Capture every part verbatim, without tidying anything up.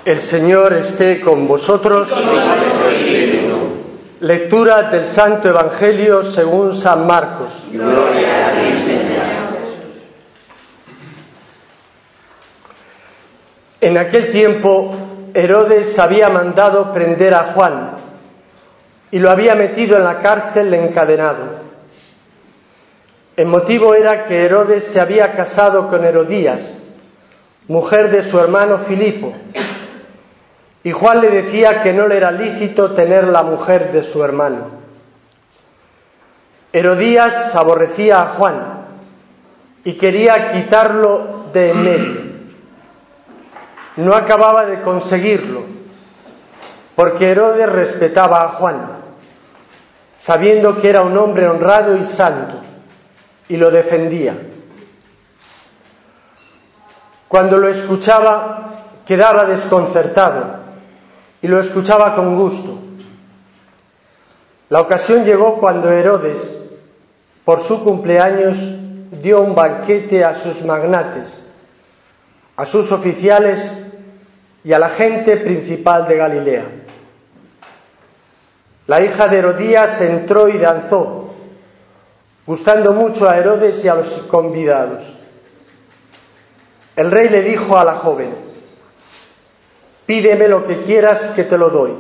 El Señor esté con vosotros. Lectura del Santo Evangelio según San Marcos. Gloria a ti, Señor. En aquel tiempo, Herodes había mandado prender a Juan y lo había metido en la cárcel encadenado. El motivo era que Herodes se había casado con Herodías, mujer de su hermano Filipo, y Juan le decía que no le era lícito tener la mujer de su hermano. Herodías aborrecía a Juan y quería quitarlo de en medio. No acababa de conseguirlo, porque Herodes respetaba a Juan, sabiendo que era un hombre honrado y santo, y lo defendía. Cuando lo escuchaba, quedaba desconcertado, y lo escuchaba con gusto. La ocasión llegó cuando Herodes, por su cumpleaños, dio un banquete a sus magnates, a sus oficiales y a la gente principal de Galilea. La hija de Herodías entró y danzó, gustando mucho a Herodes y a los convidados. El rey le dijo a la joven: «Pídeme lo que quieras que te lo doy».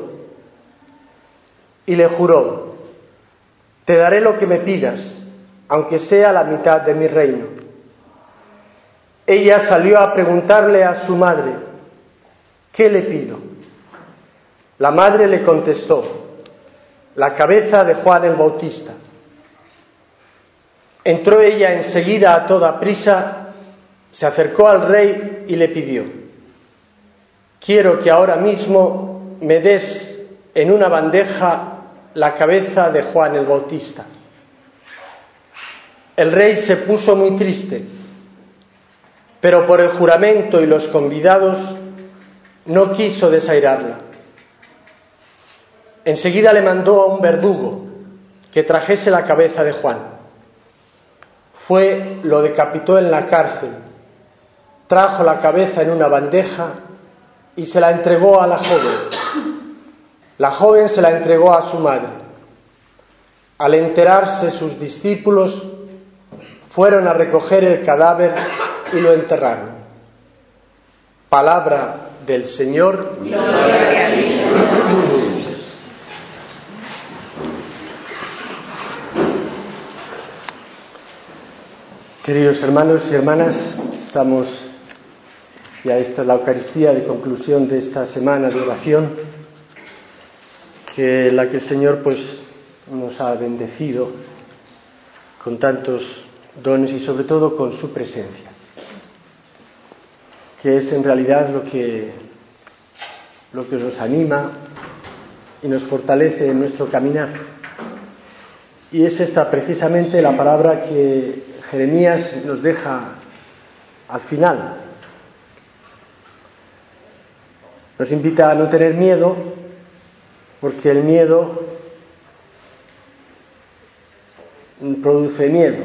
Y le juró: «Te daré lo que me pidas, aunque sea la mitad de mi reino». Ella salió a preguntarle a su madre: «¿Qué le pido?». La madre le contestó: «La cabeza de Juan el Bautista». Entró ella enseguida a toda prisa, se acercó al rey y le pidió: «Quiero que ahora mismo me des en una bandeja la cabeza de Juan el Bautista». El rey se puso muy triste, pero por el juramento y los convidados no quiso desairarla. Enseguida le mandó a un verdugo que trajese la cabeza de Juan. Fue, lo decapitó en la cárcel, trajo la cabeza en una bandeja y se la entregó a la joven. La joven se la entregó a su madre. Al enterarse sus discípulos, fueron a recoger el cadáver y lo enterraron. Palabra del Señor. Gloria a ti, Señor. Queridos hermanos y hermanas, estamos ya, esta es la Eucaristía de conclusión de esta semana de oración, que la que el Señor pues nos ha bendecido con tantos dones y sobre todo con su presencia, que es en realidad lo que, lo que nos anima y nos fortalece en nuestro caminar. Y es esta precisamente la palabra que Jeremías nos deja al final. Nos invita a no tener miedo, porque el miedo produce miedo.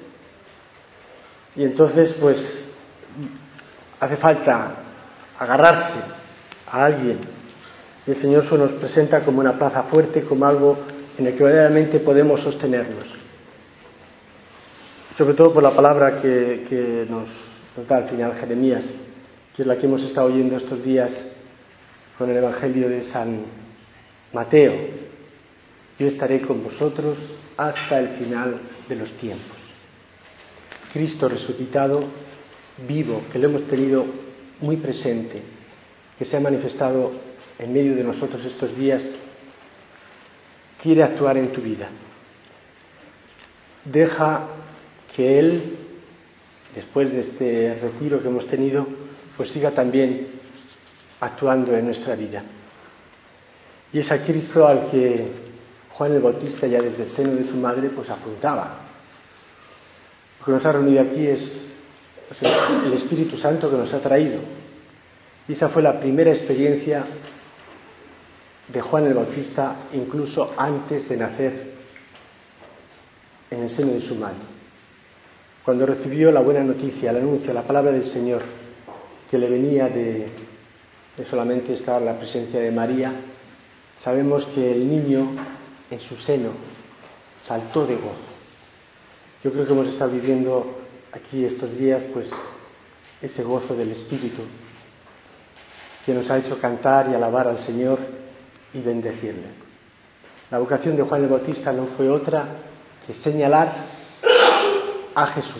Y entonces, pues, hace falta agarrarse a alguien. Y el Señor se nos presenta como una plaza fuerte, como algo en el que verdaderamente podemos sostenernos. Sobre todo por la palabra que, que nos, nos da al final Jeremías, que es la que hemos estado oyendo estos días con el Evangelio de San Mateo. Yo estaré con vosotros hasta el final de los tiempos. Cristo resucitado, vivo, que lo hemos tenido muy presente, que se ha manifestado en medio de nosotros estos días, quiere actuar en tu vida. Deja que Él, después de este retiro que hemos tenido, pues siga también actuando en nuestra vida. Y es a Cristo al que Juan el Bautista, ya desde el seno de su madre, pues apuntaba. Lo que nos ha reunido aquí es pues, el Espíritu Santo que nos ha traído. Y esa fue la primera experiencia de Juan el Bautista, incluso antes de nacer en el seno de su madre. Cuando recibió la buena noticia, el anuncio, la palabra del Señor, que le venía de, de solamente estar en la presencia de María, sabemos que el niño en su seno saltó de gozo. Yo creo que hemos estado viviendo aquí estos días pues ese gozo del Espíritu que nos ha hecho cantar y alabar al Señor y bendecirle. La vocación de Juan el Bautista no fue otra que señalar a Jesús.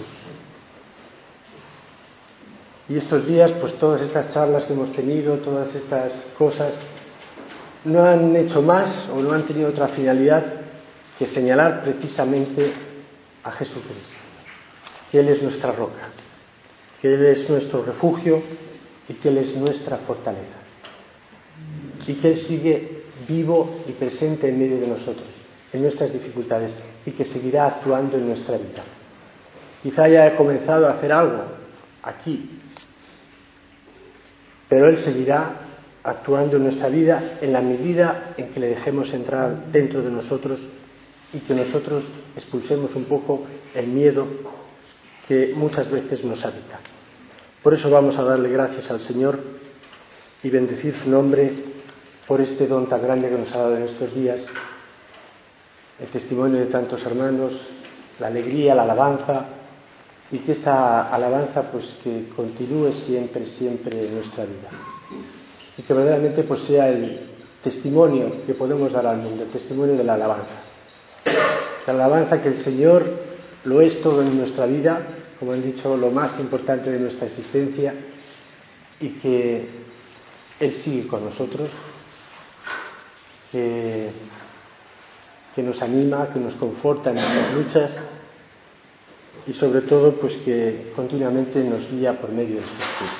Y estos días, pues todas estas charlas que hemos tenido, todas estas cosas, no han hecho más o no han tenido otra finalidad que señalar precisamente a Jesucristo, que Él es nuestra roca, que Él es nuestro refugio y que Él es nuestra fortaleza. Y que Él sigue vivo y presente en medio de nosotros, en nuestras dificultades, y que seguirá actuando en nuestra vida. Quizá haya comenzado a hacer algo aquí, pero Él seguirá actuando en nuestra vida en la medida en que le dejemos entrar dentro de nosotros y que nosotros expulsemos un poco el miedo que muchas veces nos habita. Por eso vamos a darle gracias al Señor y bendecir su nombre por este don tan grande que nos ha dado en estos días, el testimonio de tantos hermanos, la alegría, la alabanza, y que esta alabanza pues que continúe siempre, siempre en nuestra vida. Y que verdaderamente pues sea el testimonio que podemos dar al mundo, el testimonio de la alabanza. La alabanza que el Señor lo es todo en nuestra vida, como han dicho, lo más importante de nuestra existencia, y que Él sigue con nosotros, que, que nos anima, que nos conforta en nuestras luchas, y sobre todo pues que continuamente nos guía por medio de su Espíritu.